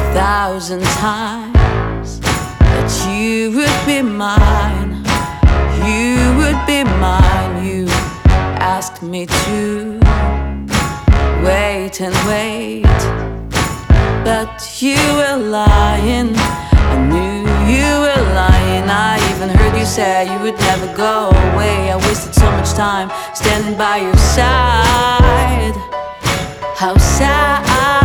1,000 times that you would be mine. You would be mine. You asked me to wait and wait, but you were lying. I knew you were lying. I even heard you say you would never go away. I wasted so much time standing by your side. How sad.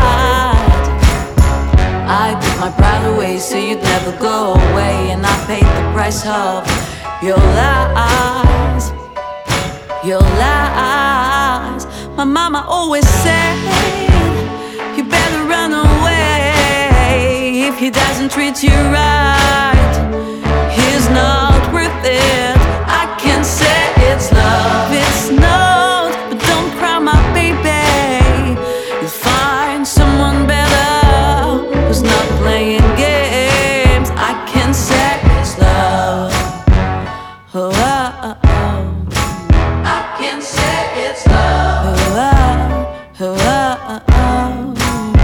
I put my pride away so you'd never go away, and I paid the price of your lies. Your lies. My mama always said you better run away if he doesn't treat you right. He's not worth it. I can say it's love, it's not. But don't cry, my baby. You'll find someone better who's not playing games. I can say it's love. Oh, oh, oh. I can say it's love. Oh, oh, oh, oh.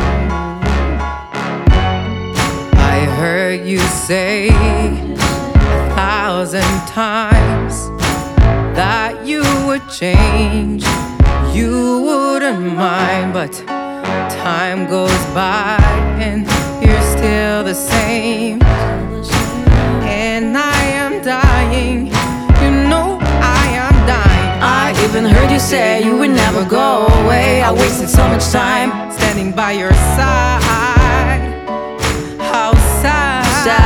I heard you say 1,000 times that you would change, you wouldn't mind, but time goes by and you're still the same. And I am dying, you know I am dying. I even heard you say you would never go away. I wasted so much time standing by your side. How sad.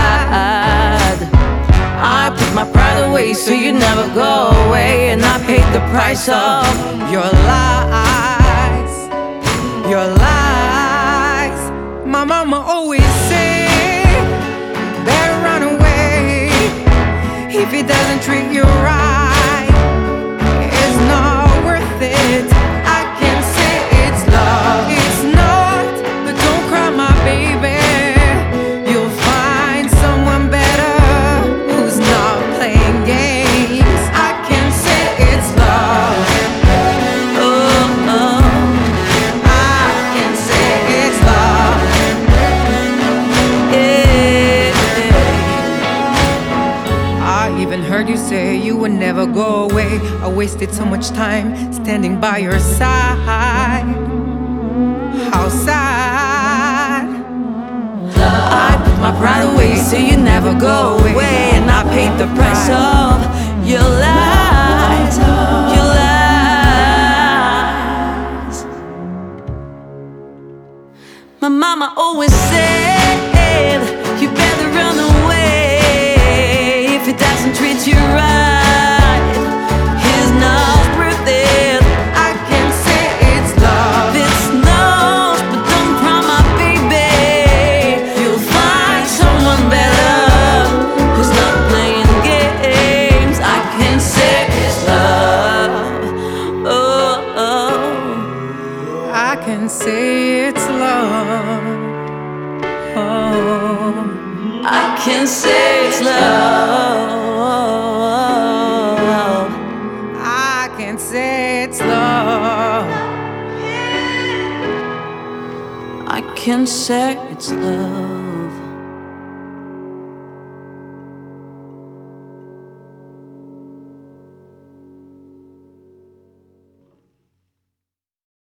I put my pride away so you'd never go away, and I paid the price of your lies. Your lies. My mama always said, better run away if he doesn't treat you right. It's not worth it. I can say it's love, it's not. But don't cry, my baby. You'll find someone better who's not playing games. I can say it's love. oh, oh. I can say it's love. I even heard you say you would never go away. I wasted so much time standing by your side. How sad. I put my pride away so you'd never go away, and I paid the price of your lies. Your lies. My mama always said you better run away if he doesn't treat you right. He's not worth it. I can say it's love, It's not. But don't cry, my baby. You'll find someone better who's not playing games. I can say it's love. Oh, oh. I can say it's love. Oh, I can say it's love. I can say it's love. I can say it's love.